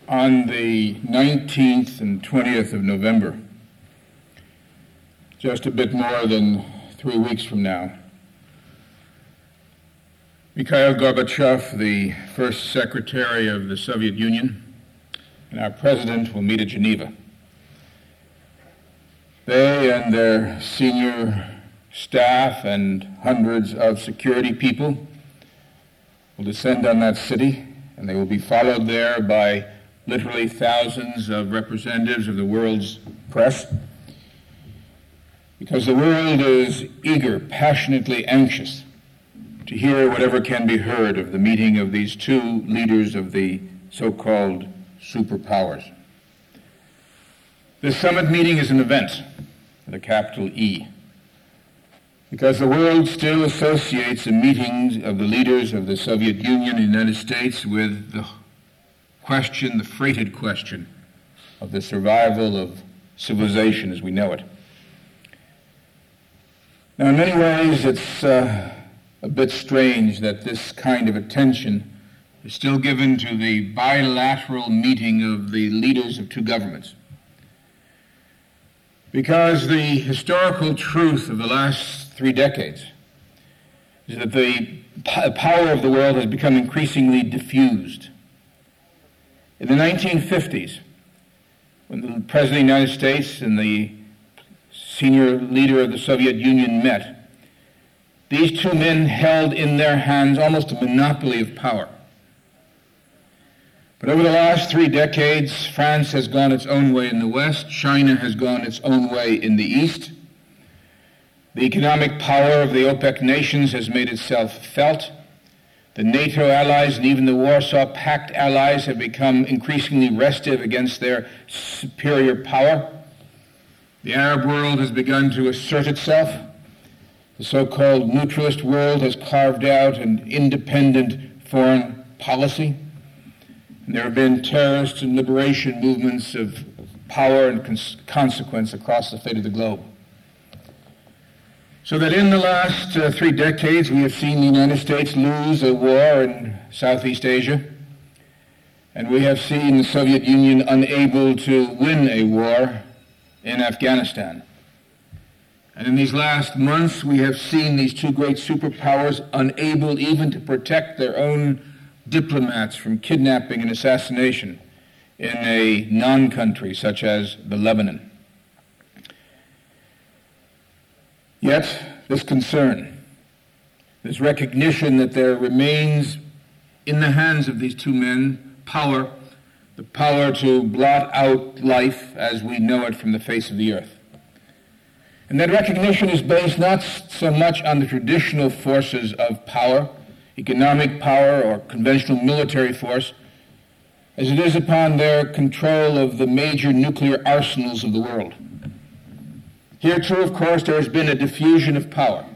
On the 19th and 20th of November, just a bit more than 3 weeks from now, Mikhail Gorbachev, the first secretary of the Soviet Union, and our president will meet at Geneva. They and their senior staff and hundreds of security people will descend on that city, and they will be followed there by literally thousands of representatives of the world's press, because the world is eager, passionately anxious to hear whatever can be heard of the meeting of these two leaders of the so-called superpowers. This summit meeting is an event with a capital E, because the world still associates the meetings of the leaders of the Soviet Union and the United States with the freighted question of the survival of civilization as we know it. Now, in many ways, it's a bit strange that this kind of attention is still given to the bilateral meeting of the leaders of two governments, because the historical truth of the last 3 decades is that the power of the world has become increasingly diffused. In the 1950s, when the President of the United States and the senior leader of the Soviet Union met, these two men held in their hands almost a monopoly of power. But over the last 3 decades, France has gone its own way in the West, China has gone its own way in the East. The economic power of the OPEC nations has made itself felt. The NATO allies and even the Warsaw Pact allies have become increasingly restive against their superior power. The Arab world has begun to assert itself. The so-called neutralist world has carved out an independent foreign policy. And there have been terrorist and liberation movements of power and consequence across the fate of the globe. So that in the last 3 decades, we have seen the United States lose a war in Southeast Asia, and we have seen the Soviet Union unable to win a war in Afghanistan. And in these last months, we have seen these two great superpowers unable even to protect their own diplomats from kidnapping and assassination in a non-country such as the Lebanon. Yet, this concern, this recognition that there remains in the hands of these two men power, the power to blot out life as we know it from the face of the earth. And that recognition is based not so much on the traditional forces of power, economic power or conventional military force, as it is upon their control of the major nuclear arsenals of the world. Here, too, of course, there has been a diffusion of power.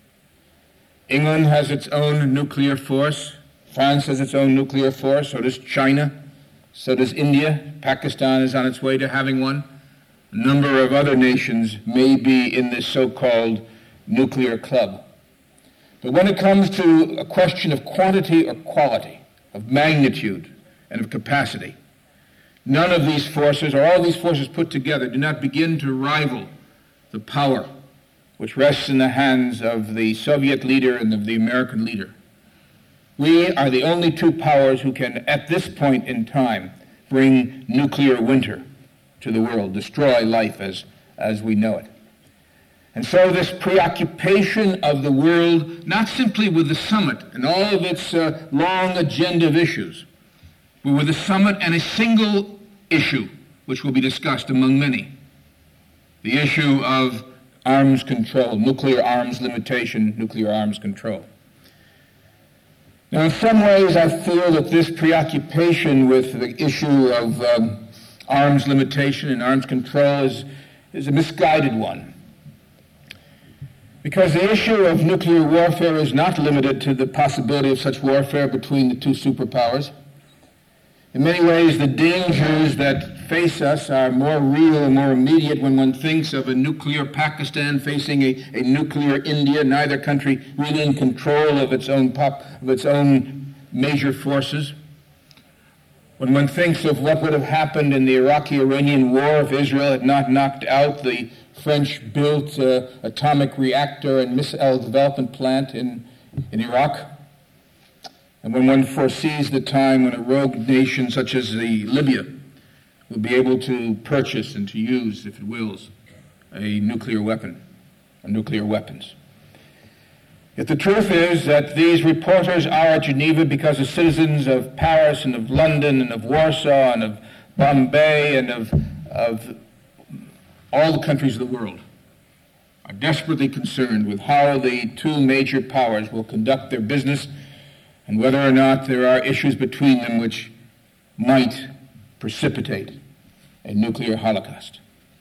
England has its own nuclear force. France has its own nuclear force. So does China. So does India. Pakistan is on its way to having one. A number of other nations may be in this so-called nuclear club. But when it comes to a question of quantity or quality, of magnitude and of capacity, none of these forces, or all these forces put together, do not begin to rival the power which rests in the hands of the Soviet leader and of the American leader. We are the only two powers who can, at this point in time, bring nuclear winter to the world, destroy life as we know it. And so this preoccupation of the world, not simply with the summit and all of its long agenda of issues, but with the summit and a single issue which will be discussed among many, the issue of arms control, nuclear arms limitation, nuclear arms control. Now, in some ways, I feel that this preoccupation with the issue of arms limitation and arms control is a misguided one. Because the issue of nuclear warfare is not limited to the possibility of such warfare between the two superpowers. In many ways, the dangers that face us are more real and more immediate when one thinks of a nuclear Pakistan facing a nuclear India, neither country really in control of its own major forces. When one thinks of what would have happened in the Iraqi-Iranian war if Israel had not knocked out the French-built atomic reactor and missile development plant in Iraq, and when one foresees the time when a rogue nation such as Libya will be able to purchase and to use, if it wills, a nuclear weapon, or nuclear weapons. Yet the truth is that these reporters are at Geneva because the citizens of Paris and of London and of Warsaw and of Bombay and of all the countries of the world are desperately concerned with how the two major powers will conduct their business and whether or not there are issues between them which might precipitate a nuclear holocaust.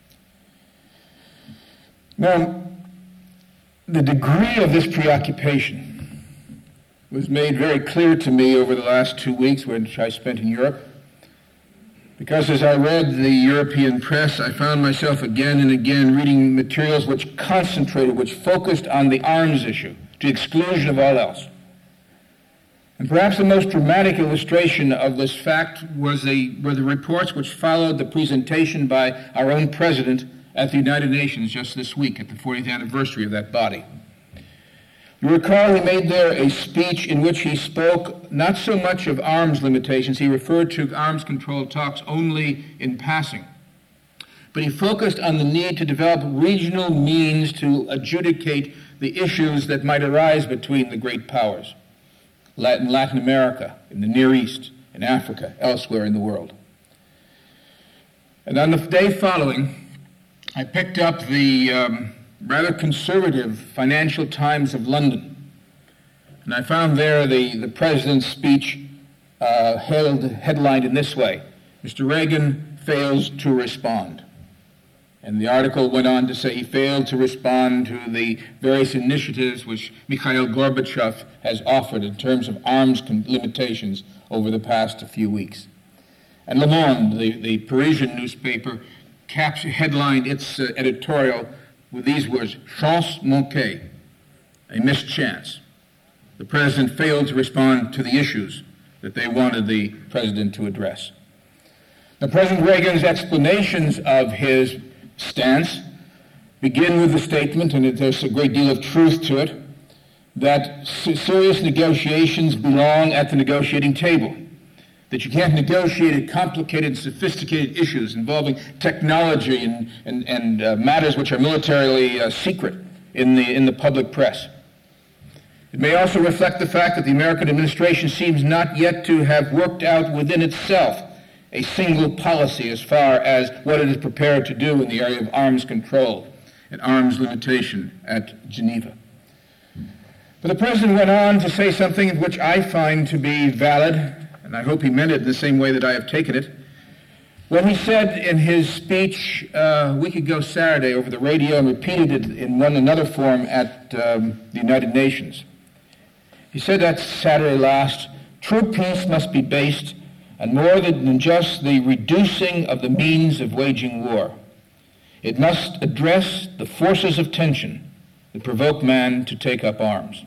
Now, the degree of this preoccupation was made very clear to me over the last 2 weeks which I spent in Europe, because as I read the European press, I found myself again and again reading materials which concentrated, which focused on the arms issue to the exclusion of all else. And perhaps the most dramatic illustration of this fact were the reports which followed the presentation by our own president at the United Nations just this week, at the 40th anniversary of that body. You recall he made there a speech in which he spoke not so much of arms limitations, he referred to arms control talks only in passing, but he focused on the need to develop regional means to adjudicate the issues that might arise between the great powers, in Latin America, in the Near East, in Africa, elsewhere in the world. And on the day following, I picked up the rather conservative Financial Times of London, and I found there the president's speech headlined in this way: Mr. Reagan fails to respond. And the article went on to say he failed to respond to the various initiatives which Mikhail Gorbachev has offered in terms of arms limitations over the past few weeks. And Le Monde, the Parisian newspaper, headlined its editorial with these words: "Chance manquée," a missed chance. The president failed to respond to the issues that they wanted the president to address. Now, President Reagan's explanations of his stance begin with the statement, and there's a great deal of truth to it, that serious negotiations belong at the negotiating table, that you can't negotiate complicated, sophisticated issues involving technology and matters which are militarily secret in the public press. It may also reflect the fact that the American administration seems not yet to have worked out within itself a single policy as far as what it is prepared to do in the area of arms control and arms limitation at Geneva. But the president went on to say something which I find to be valid, and I hope he meant it in the same way that I have taken it, when he said in his speech a week ago Saturday over the radio and repeated it in another form at the United Nations. He said that Saturday last, "True peace must be based on more than just the reducing of the means of waging war. It must address the forces of tension that provoke man to take up arms."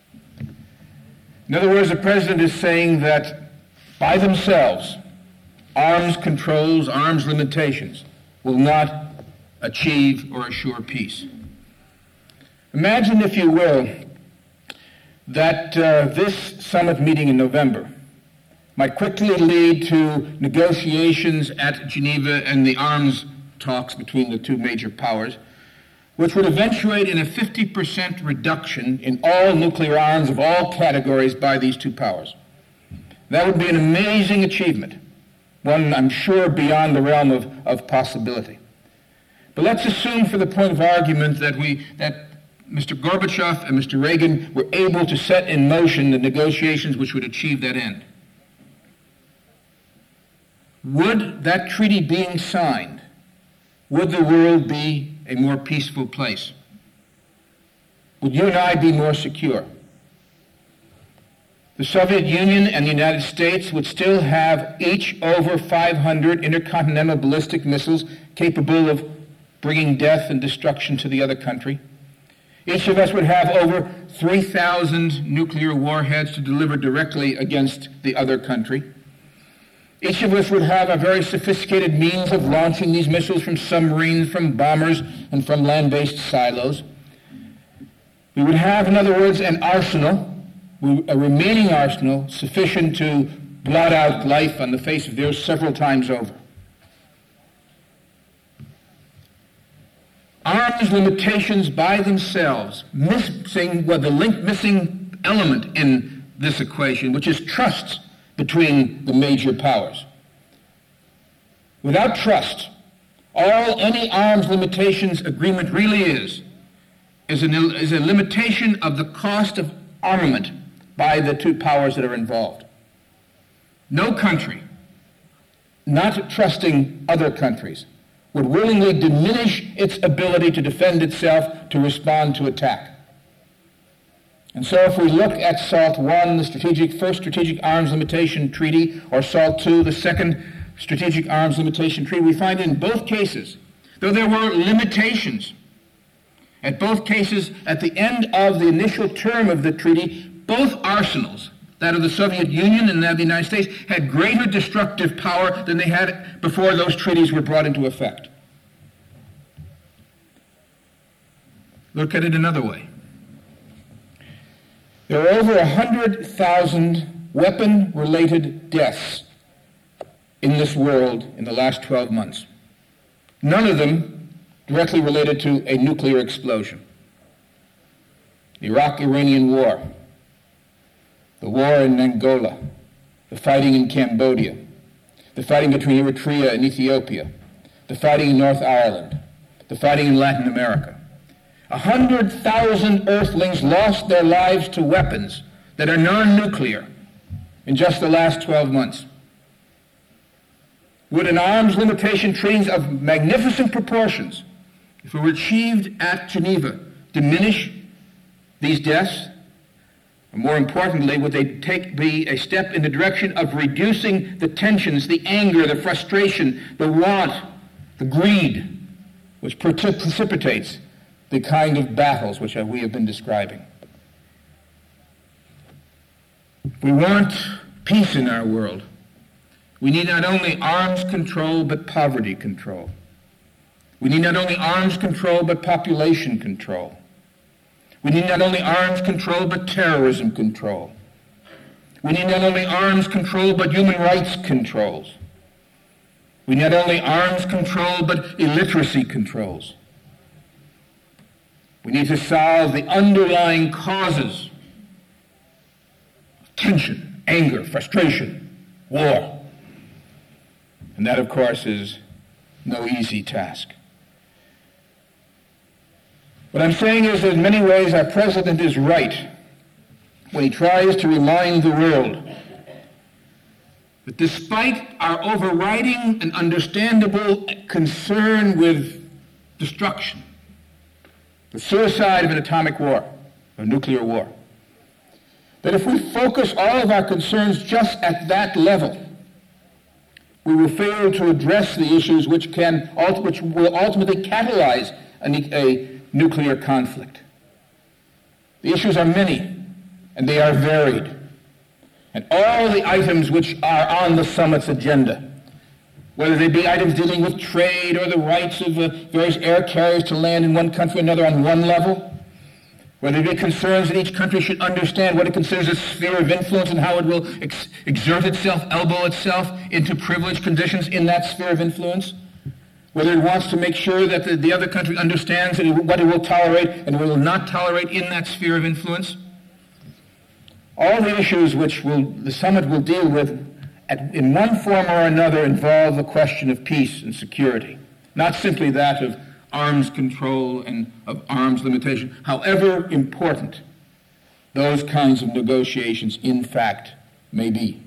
In other words, the president is saying that by themselves, arms controls, arms limitations will not achieve or assure peace. Imagine, if you will, that this summit meeting in November might quickly lead to negotiations at Geneva and the arms talks between the two major powers, which would eventuate in a 50% reduction in all nuclear arms of all categories by these two powers. That would be an amazing achievement, one I'm sure beyond the realm of possibility. But let's assume for the point of argument that Mr. Gorbachev and Mr. Reagan were able to set in motion the negotiations which would achieve that end. Would that treaty being signed, would the world be a more peaceful place? Would you and I be more secure? The Soviet Union and the United States would still have each over 500 intercontinental ballistic missiles capable of bringing death and destruction to the other country. Each of us would have over 3,000 nuclear warheads to deliver directly against the other country. Each of us would have a very sophisticated means of launching these missiles from submarines, from bombers, and from land-based silos. We would have, in other words, an arsenal, a remaining arsenal, sufficient to blot out life on the face of the earth several times over. Arms limitations by themselves, missing element in this equation, which is trust between the major powers. Without trust, all any arms limitations agreement really is a limitation of the cost of armament by the two powers that are involved. No country, not trusting other countries, would willingly diminish its ability to defend itself, to respond to attack. And so if we look at SALT I, the first Strategic Arms Limitation Treaty, or SALT II, the second Strategic Arms Limitation Treaty, we find in both cases, though there were limitations, at both cases, at the end of the initial term of the treaty, both arsenals, that of the Soviet Union and that of the United States, had greater destructive power than they had before those treaties were brought into effect. Look at it another way. There are over 100,000 weapon-related deaths in this world in the last 12 months. None of them directly related to a nuclear explosion. The Iraq-Iranian War, the war in Angola, the fighting in Cambodia, the fighting between Eritrea and Ethiopia, the fighting in North Ireland, the fighting in Latin America. 100,000 Earthlings lost their lives to weapons that are non-nuclear in just the last 12 months. Would an arms limitation treaty of magnificent proportions, if it were achieved at Geneva, diminish these deaths? Or more importantly, would they be a step in the direction of reducing the tensions, the anger, the frustration, the want, the greed, which precipitates the kind of battles which we have been describing? If we want peace in our world, we need not only arms control, but poverty control. We need not only arms control, but population control. We need not only arms control, but terrorism control. We need not only arms control, but human rights controls. We need not only arms control, but illiteracy controls. We need to solve the underlying causes of tension, anger, frustration, war. And that, of course, is no easy task. What I'm saying is that in many ways our president is right when he tries to remind the world that despite our overriding and understandable concern with destruction, the suicide of an atomic war, a nuclear war, that if we focus all of our concerns just at that level, we will fail to address the issues which will ultimately catalyze a nuclear conflict. The issues are many, and they are varied. And all the items which are on the summit's agenda, whether they be items dealing with trade or the rights of various air carriers to land in one country or another on one level, whether they be concerns that each country should understand what it considers its sphere of influence and how it will exert itself, elbow itself into privileged conditions in that sphere of influence, whether it wants to make sure that the other country understands what it will tolerate and will not tolerate in that sphere of influence. All the issues which the summit will deal with in one form or another involve the question of peace and security, not simply that of arms control and of arms limitation, however important those kinds of negotiations in fact may be.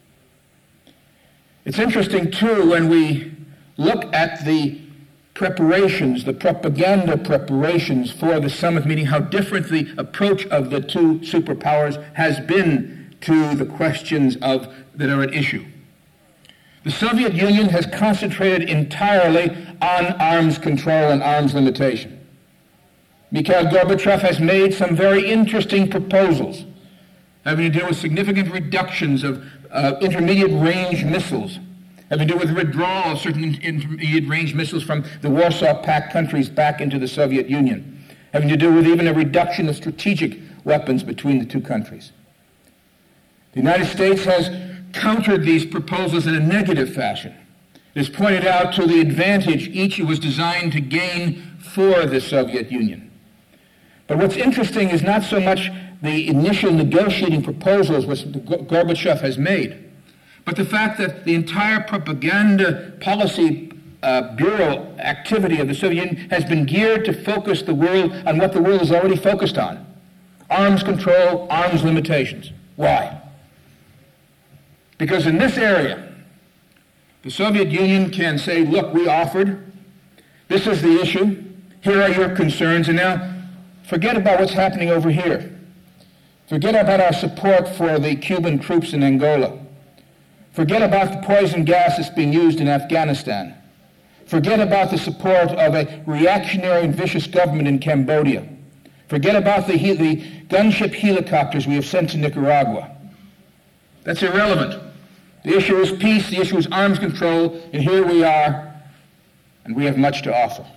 It's interesting, too, when we look at the preparations, the propaganda preparations for the summit meeting, how different the approach of the two superpowers has been to the questions that are at issue. The Soviet Union has concentrated entirely on arms control and arms limitation. Mikhail Gorbachev has made some very interesting proposals having to do with significant reductions of intermediate-range missiles having to do with the withdrawal of certain intermediate-range missiles from the Warsaw Pact countries back into the Soviet Union, having to do with even a reduction of strategic weapons between the two countries. The United States has countered these proposals in a negative fashion. It has pointed out to the advantage each was designed to gain for the Soviet Union. But what's interesting is not so much the initial negotiating proposals which Gorbachev has made, but the fact that the entire propaganda policy bureau activity of the Soviet Union has been geared to focus the world on what the world is already focused on: arms control, arms limitations. Why? Because in this area, the Soviet Union can say, look, we offered, this is the issue, here are your concerns, and now forget about what's happening over here. Forget about our support for the Cuban troops in Angola. Forget about the poison gas that's being used in Afghanistan. Forget about the support of a reactionary and vicious government in Cambodia. Forget about the gunship helicopters we have sent to Nicaragua. That's irrelevant. The issue is peace, the issue is arms control, and here we are, and we have much to offer.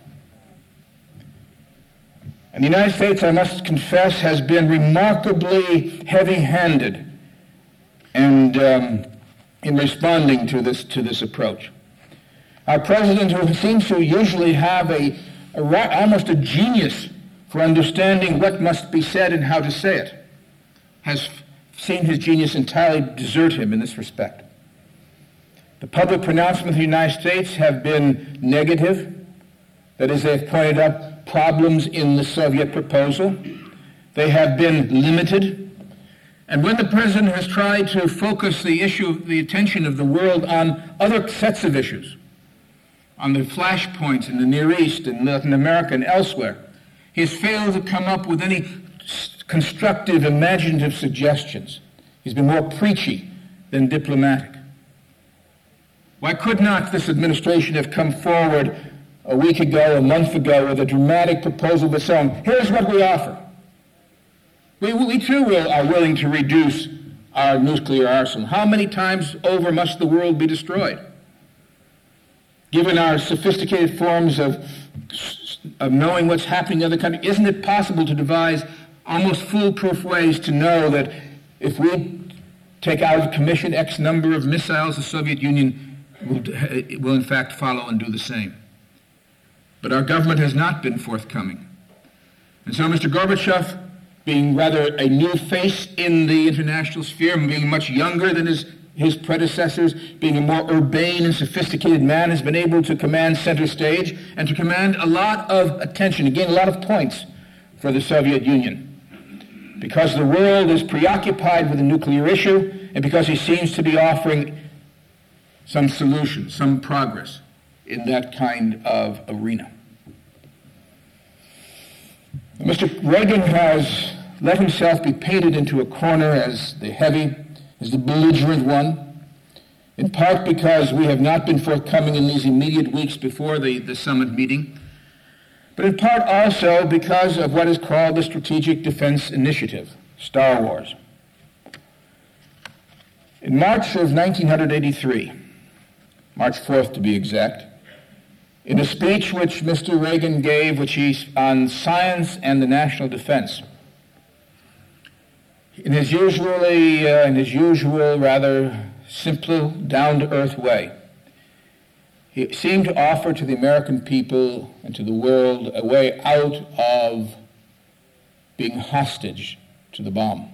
And the United States, I must confess, has been remarkably heavy-handed and in responding to this approach. Our president, who seems to usually have almost a genius for understanding what must be said and how to say it, has seen his genius entirely desert him in this respect. The public pronouncements of the United States have been negative. That is, they've pointed out problems in the Soviet proposal. They have been limited. And when the president has tried to focus the attention of the world on other sets of issues, on the flashpoints in the Near East and Latin America and elsewhere, he has failed to come up with any constructive, imaginative suggestions. He's been more preachy than diplomatic. Why could not this administration have come forward a week ago, a month ago, with a dramatic proposal of its own? Here's what we offer. We too are willing to reduce our nuclear arsenal. How many times over must the world be destroyed? Given our sophisticated forms of knowing what's happening in other countries, isn't it possible to devise almost foolproof ways to know that if we take out of commission X number of missiles, the Soviet Union will in fact follow and do the same? But our government has not been forthcoming. And so Mr. Gorbachev, being rather a new face in the international sphere, being much younger than his predecessors, being a more urbane and sophisticated man, has been able to command center stage and to command a lot of attention, again, a lot of points for the Soviet Union. Because the world is preoccupied with the nuclear issue, and because he seems to be offering some solution, some progress in that kind of arena. Mr. Reagan has let himself be painted into a corner as the belligerent one, in part because we have not been forthcoming in these immediate weeks before the summit meeting, but in part also because of what is called the Strategic Defense Initiative, Star Wars. In March of 1983, March 4th to be exact, in a speech which Mr. Reagan gave, on science and the national defense, in his usual rather simple, down-to-earth way, he seemed to offer to the American people and to the world a way out of being hostage to the bomb.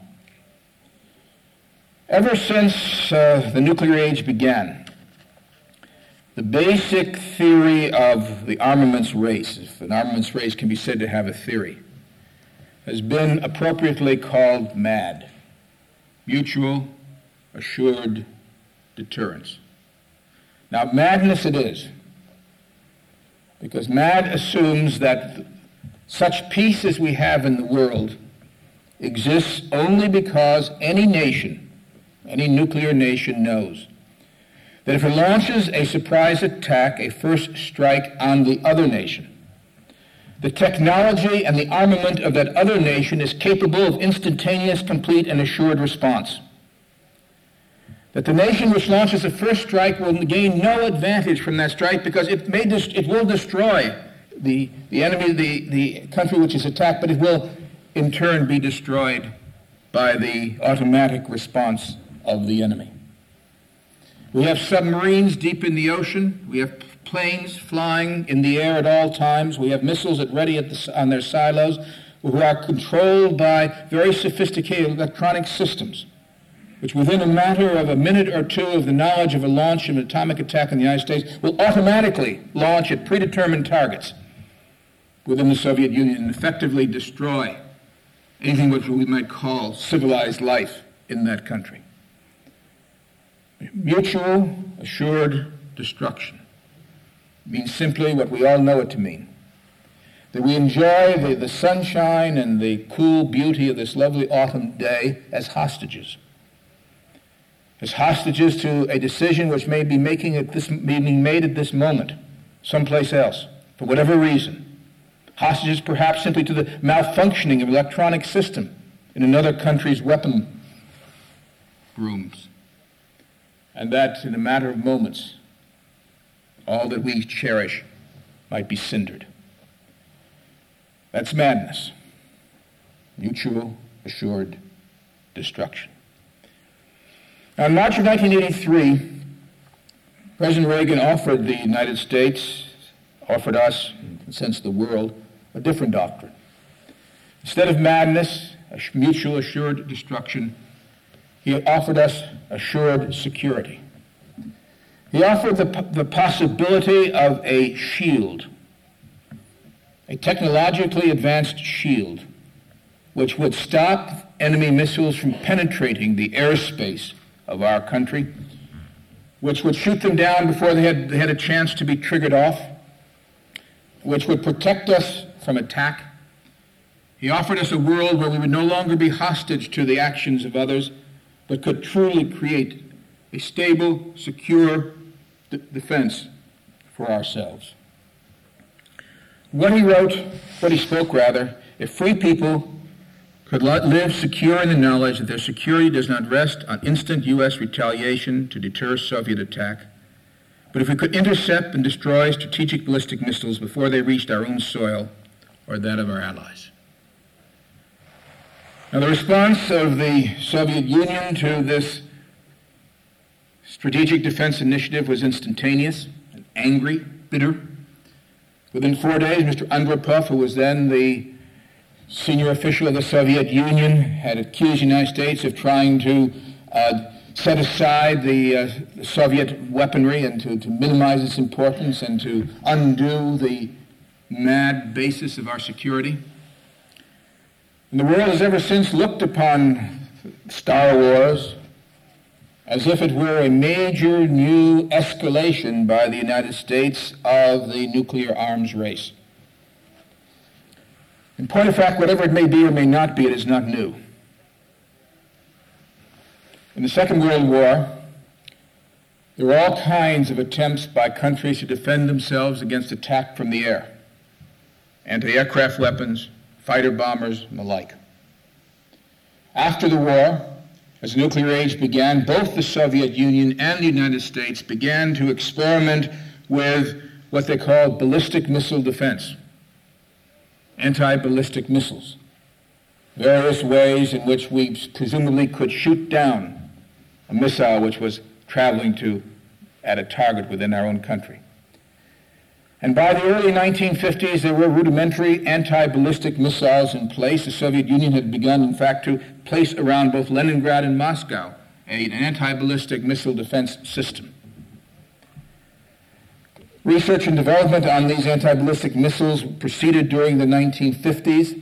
Ever since the nuclear age began, the basic theory of the armaments race, if an armaments race can be said to have a theory, has been appropriately called MAD, Mutual Assured Deterrence. Now, madness it is, because MAD assumes that such peace as we have in the world exists only because any nation, any nuclear nation, knows that if it launches a surprise attack, a first strike on the other nation, the technology and the armament of that other nation is capable of instantaneous, complete, and assured response. that the nation which launches the first strike will gain no advantage from that strike because it will destroy the enemy, the country which is attacked, but it will in turn be destroyed by the automatic response of the enemy. We have submarines deep in the ocean. We have planes flying in the air at all times. We have missiles at ready on their silos who are controlled by very sophisticated electronic systems, which within a matter of a minute or two of the knowledge of a launch of an atomic attack in the United States will automatically launch at predetermined targets within the Soviet Union and effectively destroy anything which we might call civilized life in that country. Mutual assured destruction means simply what we all know it to mean, that we enjoy the sunshine and the cool beauty of this lovely autumn day as hostages to a decision which may be being made at this moment someplace else for whatever reason. Hostages perhaps simply to the malfunctioning of electronic system in another country's weapon rooms. And that in a matter of moments, all that we cherish might be cindered. That's madness. Mutual assured destruction. Now, in March of 1983, President Reagan offered the United States, offered us, in a sense the world, a different doctrine. Instead of madness, a mutual assured destruction, he offered us assured security. He offered the possibility of a shield, a technologically advanced shield, which would stop enemy missiles from penetrating the airspace of our country, which would shoot them down before they had a chance to be triggered off, which would protect us from attack. He offered us a world where we would no longer be hostage to the actions of others, but could truly create a stable, secure defense for ourselves. What he spoke, if free people could live secure in the knowledge that their security does not rest on instant U.S. retaliation to deter Soviet attack, but if we could intercept and destroy strategic ballistic missiles before they reached our own soil or that of our allies. Now, the response of the Soviet Union to this strategic defense initiative was instantaneous and angry, bitter. Within 4 days, Mr. Andropov, who was then the senior official of the Soviet Union, had accused the United States of trying to set aside the Soviet weaponry and to minimize its importance and to undo the mad basis of our security. And the world has ever since looked upon Star Wars as if it were a major new escalation by the United States of the nuclear arms race. In point of fact, whatever it may be or may not be, it is not new. In the Second World War, there were all kinds of attempts by countries to defend themselves against attack from the air. Anti-aircraft weapons, fighter bombers, and the like. After the war, as the nuclear age began, both the Soviet Union and the United States began to experiment with what they called ballistic missile defense, anti-ballistic missiles, various ways in which we presumably could shoot down a missile which was traveling at a target within our own country. And by the early 1950s, there were rudimentary anti-ballistic missiles in place. The Soviet Union had begun, in fact, to place around both Leningrad and Moscow an anti-ballistic missile defense system. Research and development on these anti-ballistic missiles proceeded during the 1950s.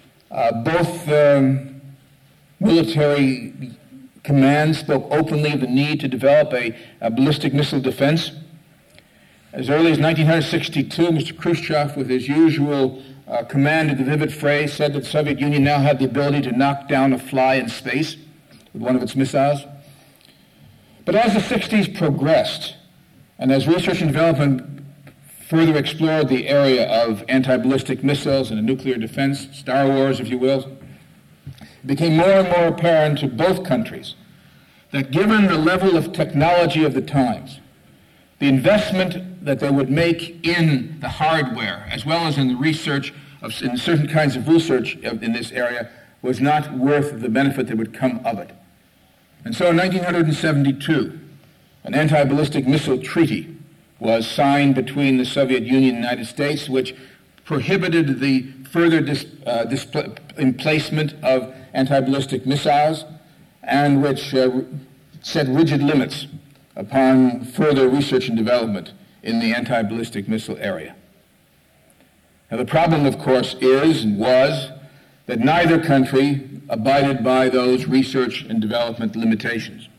Both military commands spoke openly of the need to develop a ballistic missile defense. As early as 1962, Mr. Khrushchev, with his usual command of the vivid phrase, said that the Soviet Union now had the ability to knock down a fly in space with one of its missiles. But as the 60s progressed, and as research and development further explored the area of anti-ballistic missiles and nuclear defense, Star Wars, if you will, it became more and more apparent to both countries that given the level of technology of the times, the investment that they would make in the hardware, as well as in the research, in certain kinds of research in this area, was not worth the benefit that would come of it. And so in 1972, an anti-ballistic missile treaty was signed between the Soviet Union and the United States, which prohibited the further emplacement of anti-ballistic missiles and which set rigid limits upon further research and development in the anti-ballistic missile area. Now the problem, of course, is and was that neither country abided by those research and development limitations.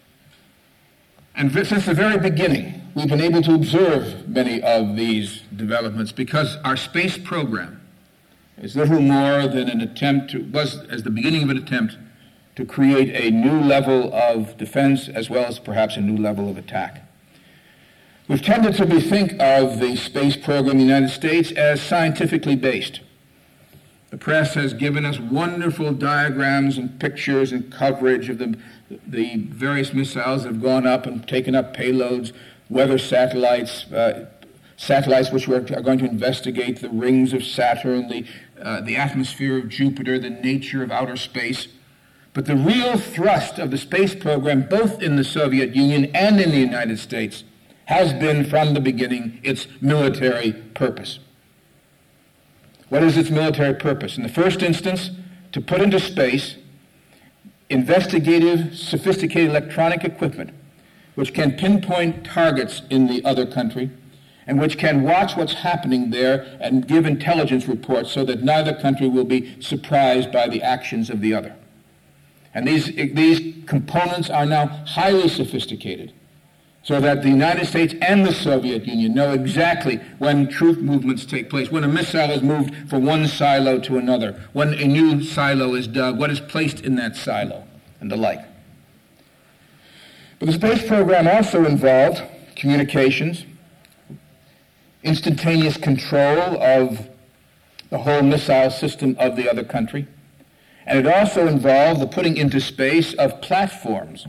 And since the very beginning, we've been able to observe many of these developments because our space program is little more than an attempt was as the beginning of an attempt to create a new level of defense as well as perhaps a new level of attack. We've tended to think of the space program in the United States as scientifically based. The press has given us wonderful diagrams and pictures and coverage of the various missiles that have gone up and taken up payloads, weather satellites, satellites which are going to investigate the rings of Saturn, the atmosphere of Jupiter, the nature of outer space. But the real thrust of the space program, both in the Soviet Union and in the United States, has been from the beginning its military purpose. What is its military purpose? In the first instance, to put into space investigative, sophisticated electronic equipment which can pinpoint targets in the other country and which can watch what's happening there and give intelligence reports so that neither country will be surprised by the actions of the other. And these components are now highly sophisticated, so that the United States and the Soviet Union know exactly when troop movements take place, when a missile is moved from one silo to another, when a new silo is dug, what is placed in that silo, and the like. But the space program also involved communications, instantaneous control of the whole missile system of the other country, and it also involved the putting into space of platforms,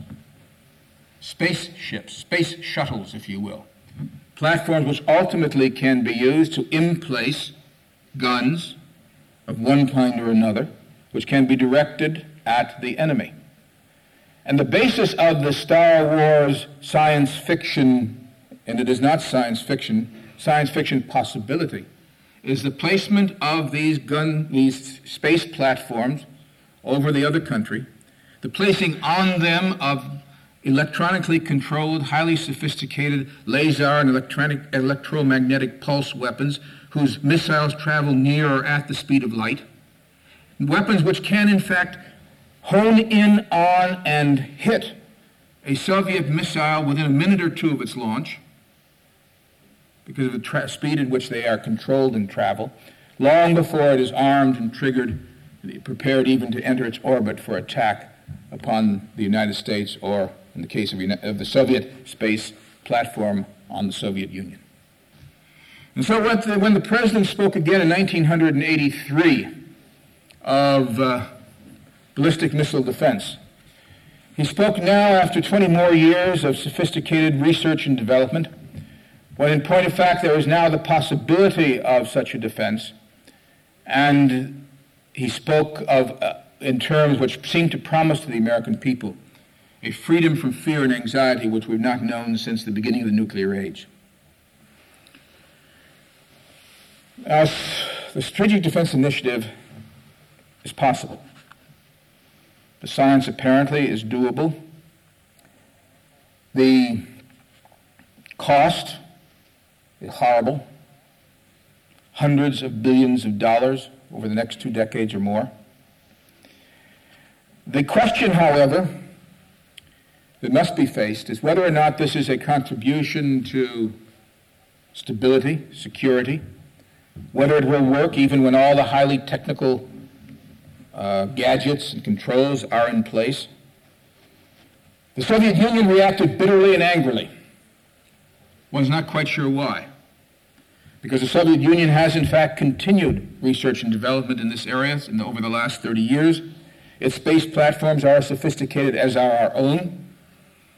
spaceships, space shuttles, if you will, platforms which ultimately can be used to emplace guns of one kind or another, which can be directed at the enemy. And the basis of the Star Wars science fiction, and it is not science fiction possibility, is the placement of these space platforms over the other country, the placing on them of electronically controlled, highly sophisticated laser and electromagnetic pulse weapons whose missiles travel near or at the speed of light, weapons which can in fact hone in on and hit a Soviet missile within a minute or two of its launch because of the speed at which they are controlled and travel, long before it is armed and triggered, prepared even to enter its orbit for attack upon the United States or, in the case of the Soviet space platform, on the Soviet Union. And so when the president spoke again in 1983 of ballistic missile defense, he spoke now after 20 more years of sophisticated research and development, when in point of fact there is now the possibility of such a defense, and he spoke of, in terms which seemed to promise to the American people, a freedom from fear and anxiety which we've not known since the beginning of the nuclear age. Now, the Strategic Defense Initiative is possible. The science apparently is doable. The cost is horrible. Hundreds of billions of dollars over the next 2 decades or more. The question, however, that must be faced is whether or not this is a contribution to stability, security, whether it will work even when all the highly technical gadgets and controls are in place. The Soviet Union reacted bitterly and angrily. One's not quite sure why. Because the Soviet Union has in fact continued research and development in this area over the last 30 years. Its space platforms are as sophisticated as are our own.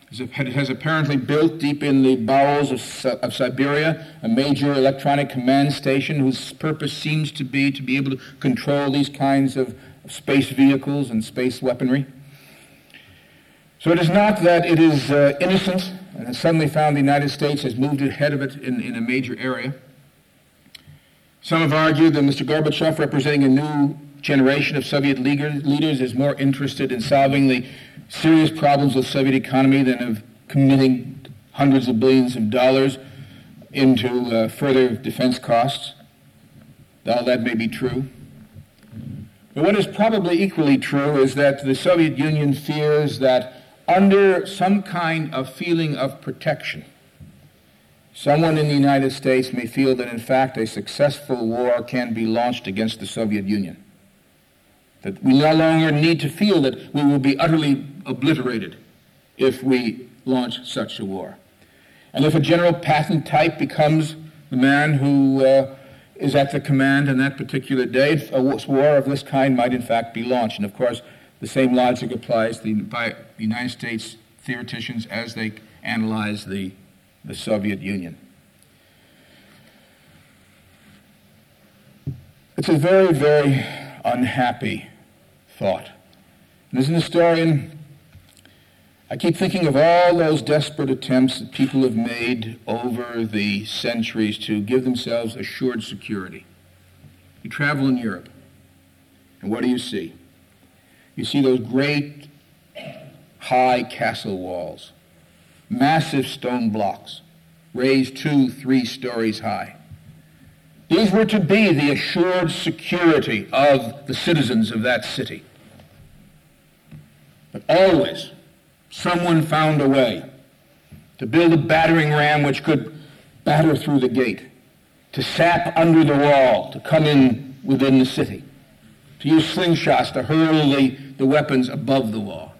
has apparently built deep in the bowels of Siberia a major electronic command station whose purpose seems to be able to control these kinds of space vehicles and space weaponry. So it is not that it is innocent and has suddenly found the United States has moved ahead of it in a major area. Some have argued that Mr. Gorbachev, representing a new generation of Soviet leaders, is more interested in solving the serious problems of the Soviet economy than of committing hundreds of billions of dollars into further defense costs. All that may be true. But what is probably equally true is that the Soviet Union fears that under some kind of feeling of protection, someone in the United States may feel that in fact a successful war can be launched against the Soviet Union. That we no longer need to feel that we will be utterly obliterated if we launch such a war. And if a General Patton type becomes the man who is at the command on that particular day, a war of this kind might in fact be launched. And of course, the same logic applies by the United States theoreticians as they analyze the Soviet Union. It's a very, very unhappy thought. And as an historian, I keep thinking of all those desperate attempts that people have made over the centuries to give themselves assured security. You travel in Europe, and what do you see? You see those great high castle walls, massive stone blocks, raised 2-3 stories high. These were to be the assured security of the citizens of that city. But always, someone found a way to build a battering ram which could batter through the gate, to sap under the wall, to come in within the city, to use slingshots to hurl the weapons above the wall.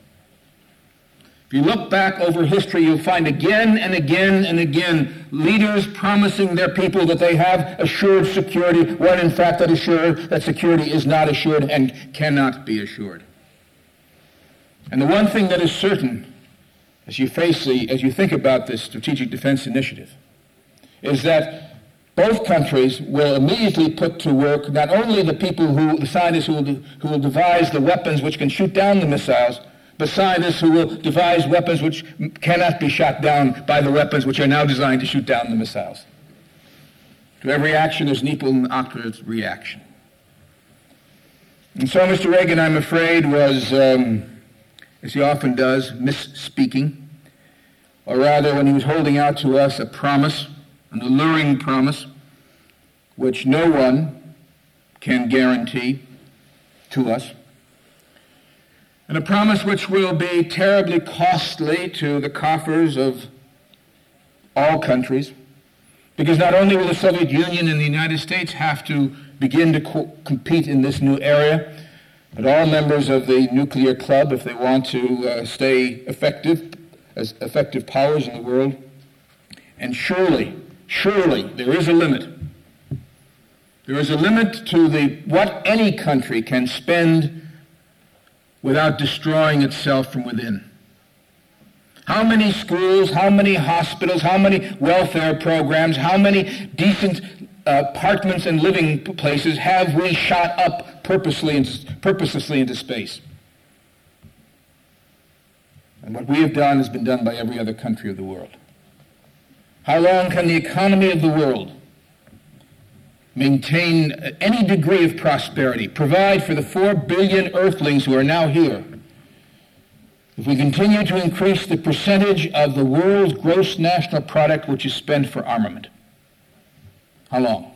If you look back over history, you'll find again and again and again leaders promising their people that they have assured security, when in fact that security is not assured and cannot be assured. And the one thing that is certain, as you think about this Strategic Defense Initiative, is that both countries will immediately put to work not only the scientists who will devise the weapons which can shoot down the missiles, but scientists who will devise weapons which cannot be shot down by the weapons which are now designed to shoot down the missiles. To every action, there's an equal and opposite reaction. And so Mr. Reagan, I'm afraid, was, as he often does, misspeaking, or rather when he was holding out to us a promise, an alluring promise, which no one can guarantee to us, and a promise which will be terribly costly to the coffers of all countries, because not only will the Soviet Union and the United States have to begin to compete in this new area, but all members of the nuclear club, if they want to stay as effective powers in the world. And surely, there is a limit. There is a limit to what any country can spend without destroying itself from within. How many schools, how many hospitals, how many welfare programs, how many decent apartments and living places have we shot up purposelessly into space? And what we have done has been done by every other country of the world. How long can the economy of the world maintain any degree of prosperity, provide for the 4 billion earthlings who are now here, if we continue to increase the percentage of the world's gross national product which is spent for armament? How long?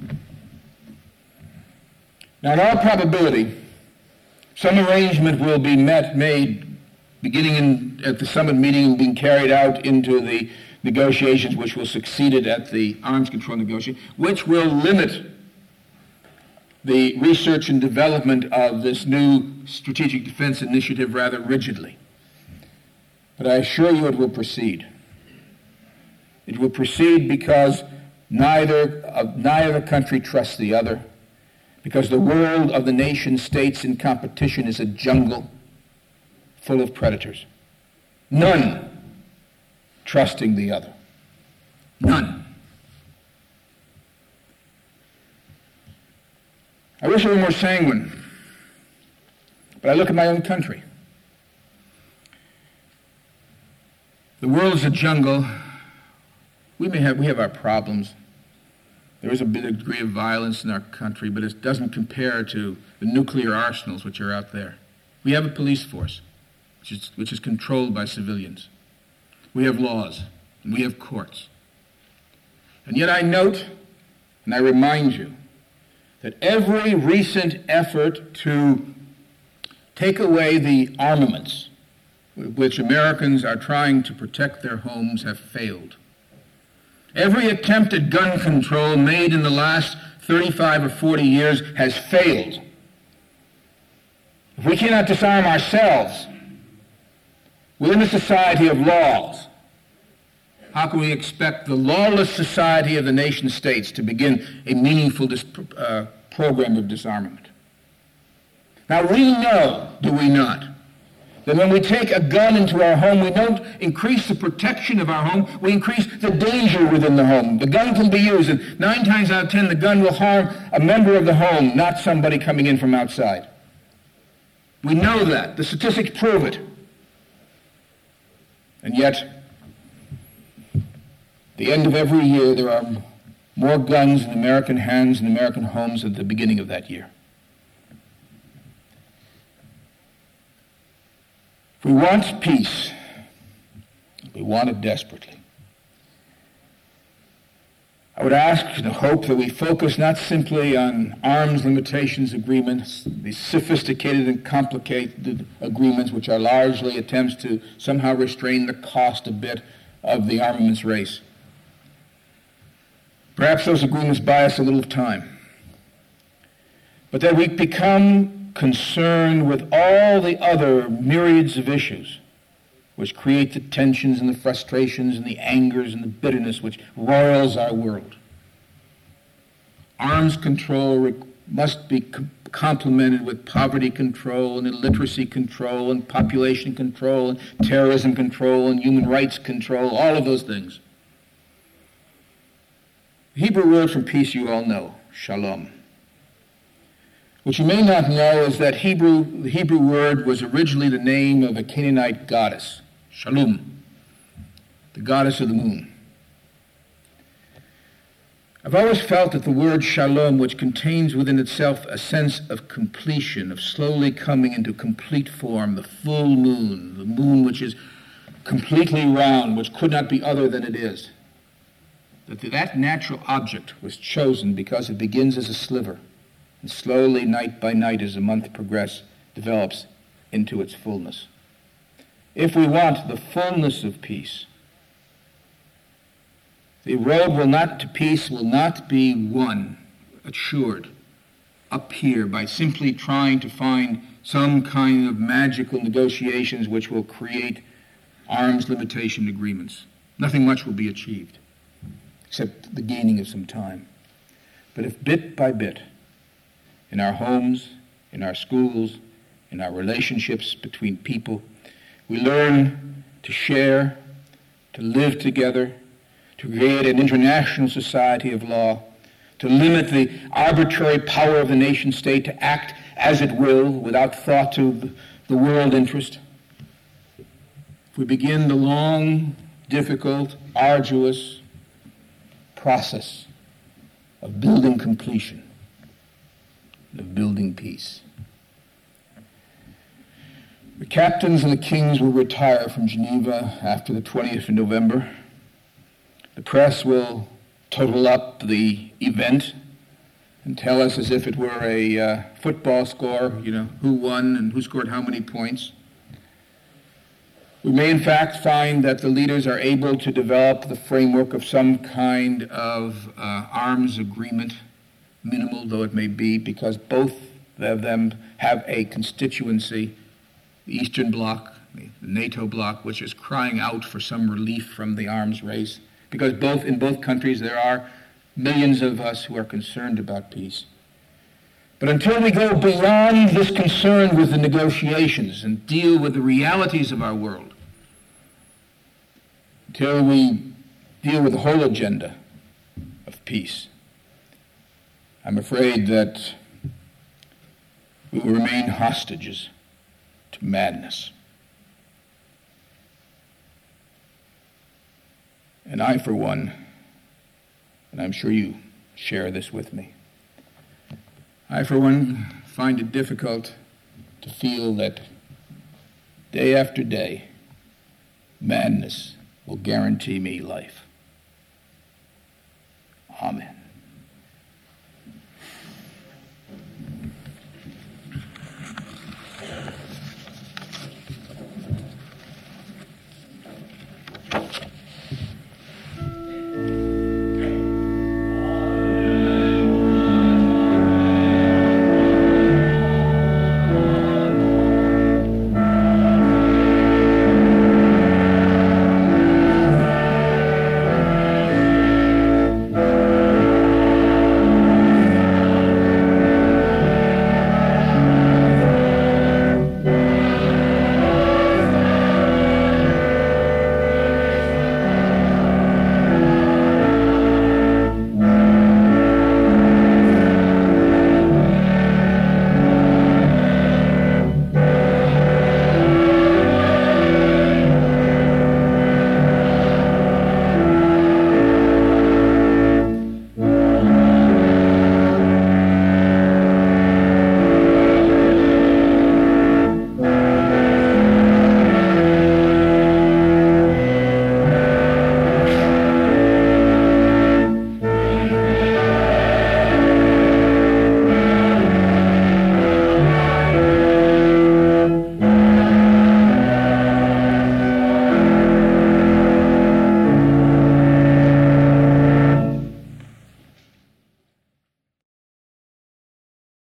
Now, in all probability, some arrangement will be made beginning at the summit meeting and being carried out into the negotiations which will succeed it at the arms control negotiation, which will limit the research and development of this new Strategic Defense Initiative rather rigidly. But I assure you it will proceed. It will proceed because neither country trusts the other, because the world of the nation states in competition is a jungle full of predators. None trusting the other. None. I wish I were more sanguine, but I look at my own country. The world is a jungle. We have our problems. There is a bit of degree of violence in our country, but it doesn't compare to the nuclear arsenals which are out there. We have a police force, which is controlled by civilians. We have laws, and we have courts. And yet I note, and I remind you, that every recent effort to take away the armaments with which Americans are trying to protect their homes have failed. Every attempt at gun control made in the last 35 or 40 years has failed. If we cannot disarm ourselves within a society of laws, how can we expect the lawless society of the nation states to begin a meaningful program of disarmament? Now we know, do we not, that when we take a gun into our home, we don't increase the protection of our home, we increase the danger within the home. The gun can be used, and 9 times out of 10, the gun will harm a member of the home, not somebody coming in from outside. We know that. The statistics prove it. And yet, at the end of every year, there are more guns in American hands and American homes at the beginning of that year. If we want peace, we want it desperately. I would ask and hope that we focus not simply on arms limitations agreements, these sophisticated and complicated agreements which are largely attempts to somehow restrain the cost a bit of the armaments race. Perhaps those agreements buy us a little time. But that we become concerned with all the other myriads of issues which create the tensions and the frustrations and the angers and the bitterness which roils our world. Arms control must be complemented with poverty control and illiteracy control and population control and terrorism control and human rights control, all of those things. The Hebrew word for peace you all know, shalom. What you may not know is that the Hebrew word was originally the name of a Canaanite goddess, Shalom, the goddess of the moon. I've always felt that the word shalom, which contains within itself a sense of completion, of slowly coming into complete form, the full moon, the moon which is completely round, which could not be other than it is, that natural object was chosen because it begins as a sliver, and slowly, night by night, as the month progresses, develops into its fullness. If we want the fullness of peace, the road to peace will not be won, assured, up here by simply trying to find some kind of magical negotiations which will create arms limitation agreements. Nothing much will be achieved, except the gaining of some time. But if bit by bit, in our homes, in our schools, in our relationships between people, we learn to share, to live together, to create an international society of law, to limit the arbitrary power of the nation state to act as it will without thought to the world interest. If we begin the long, difficult, arduous process of building completion, of building peace. The captains and the kings will retire from Geneva after the 20th of November. The press will total up the event and tell us as if it were a football score, who won and who scored how many points. We may in fact find that the leaders are able to develop the framework of some kind of arms agreement, minimal though it may be, because both of them have a constituency, the Eastern Bloc, the NATO bloc, which is crying out for some relief from the arms race, because in both countries there are millions of us who are concerned about peace. But until we go beyond this concern with the negotiations and deal with the realities of our world, until we deal with the whole agenda of peace, I'm afraid that we will remain hostages to madness. And I, for one, and I'm sure you share this with me, I, for one, find it difficult to feel that day after day, madness will guarantee me life. Amen.